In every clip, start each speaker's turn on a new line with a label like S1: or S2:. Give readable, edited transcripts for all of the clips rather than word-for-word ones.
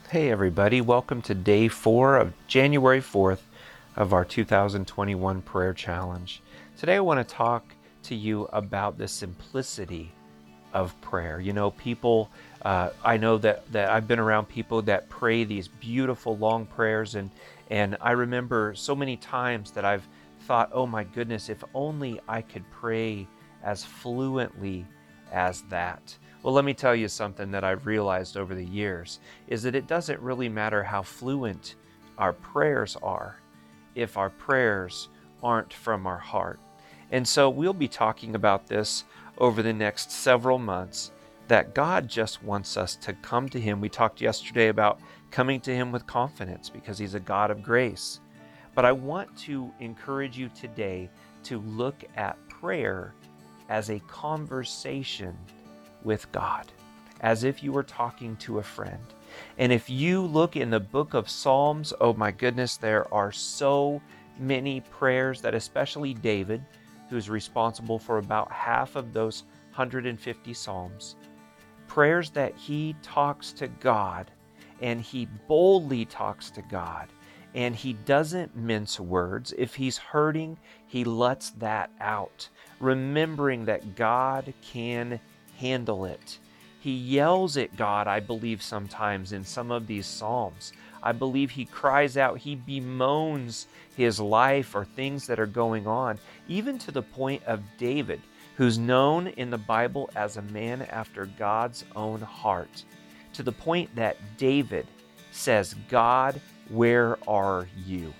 S1: Hey everybody, welcome to day 4 of January 4th of our 2021 prayer challenge. Today I want to talk to you about the simplicity of prayer. You know, people, I know that I've been around people that pray these beautiful long prayers, and I remember so many times that I've thought, oh my goodness, if only I could pray as fluently as that. Well, let me tell you something that I've realized over the years is that it doesn't really matter how fluent our prayers are if our prayers aren't from our heart. And so we'll be talking about this over the next several months, that God just wants us to come to Him. We talked yesterday about coming to Him with confidence because He's a God of grace. But I want to encourage you today to look at prayer as a conversation with God, as if you were talking to a friend. And if you look in the book of Psalms, oh my goodness, there are so many prayers that especially David, who's responsible for about half of those 150 Psalms, prayers that he talks to God, and he boldly talks to God, and he doesn't mince words. If he's hurting, he lets that out, remembering that God can handle it. He yells at God, I believe, sometimes in some of these Psalms. I believe he cries out, he bemoans his life or things that are going on, even to the point of David, who's known in the Bible as a man after God's own heart, to the point that David says, God, where are you?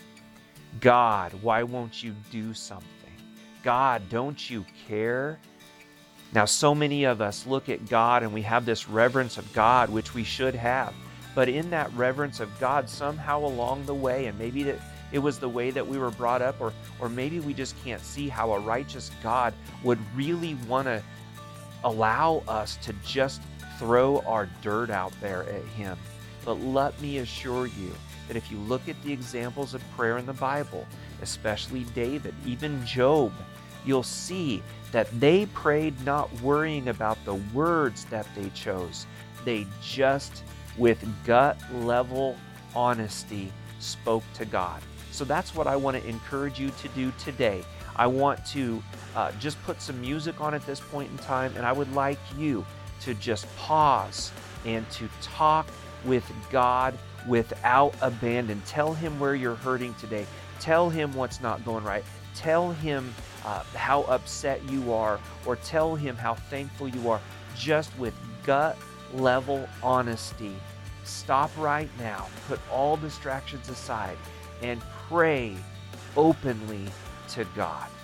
S1: God, why won't you do something? God, don't you care? Now, so many of us look at God and we have this reverence of God, which we should have. But in that reverence of God, somehow along the way, and maybe it was the way that we were brought up, or maybe we just can't see how a righteous God would really want to allow us to just throw our dirt out there at Him. But let me assure you that if you look at the examples of prayer in the Bible, especially David, even Job, you'll see that they prayed not worrying about the words that they chose. They just, with gut level honesty, spoke to God. So that's what I want to encourage you to do today. I want to just put some music on at this point in time, and I would like you to just pause and to talk with God without abandon. Tell Him where you're hurting today. Tell Him what's not going right. Tell Him how upset you are, or tell Him how thankful you are, just with gut level honesty. Stop right now, put all distractions aside, and pray openly to God.